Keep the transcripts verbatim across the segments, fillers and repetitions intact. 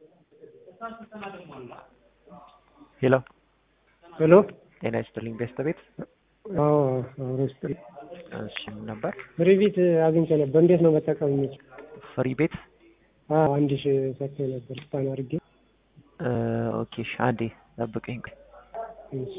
ሄሎ ሄሎ ጤና ይስጥልኝ ቤተሰቤት። አዎ አውሮስጥል እሺ ምን ነበር? ፍሪ ቤት አግኝቼ ነበር። እንዴት ነው መጠቀም የምችለው? ፍሪ ቤት አዎ አንድ ሺህ ሰጥቶኝ ነበር ስታን አድርጌ። ኦኬ እሺ አንዴ ጠብቀኝ። እሺ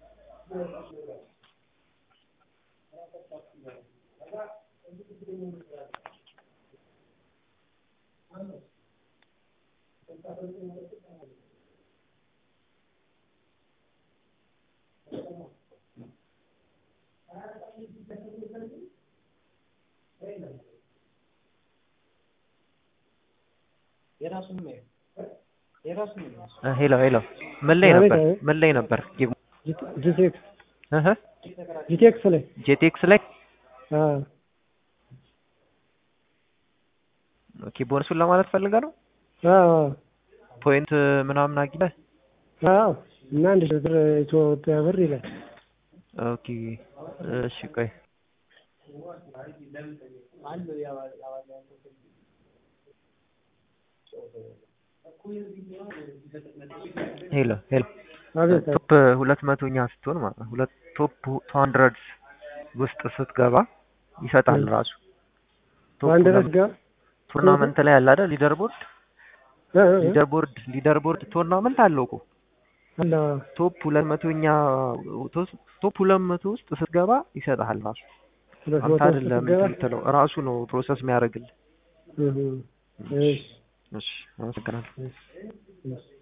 ሄሎ ሄሎ ምን ላይ ነበር? ምን ላይ ነበር? ጂቴክስ እህ ጂቴክስ ላይ ጂቴክስ ላይ አዎ ኦኬ ቦነሱን ለማለት ፈልገህ ነው? አዎ ፖይንት ምናምን አግኝተህ? አዎ እና አንድ ሺህ ብር ኢትዮጵያ ብር ይላል። ኦኬ እሺ ቆይ ሄሎ ሄሎ ቶፕ ሁለት መቶኛ ስትሆን ማለት ነው ሁለት ቶፕ ሁለት መቶ ውስጥ ስትገባ ይሰጣል ራሱ። ቶፕ አንድረስ ጋር ቱርናመንት ላይ አለ አይደል? ሊደርቦርድ ሊደርቦርድ ሊደርቦርድ ቱርናመንት አለው እኮ አላ ቶፕ ሁለት መቶኛ ቶፕ ሁለት መቶ ውስጥ ስትገባ ይሰጣል ራሱ። አንተ አይደለም የምትለው ራሱ ነው ፕሮሰስ የሚያደርግልህ። እህ እሺ እሺ አመሰግናለሁ።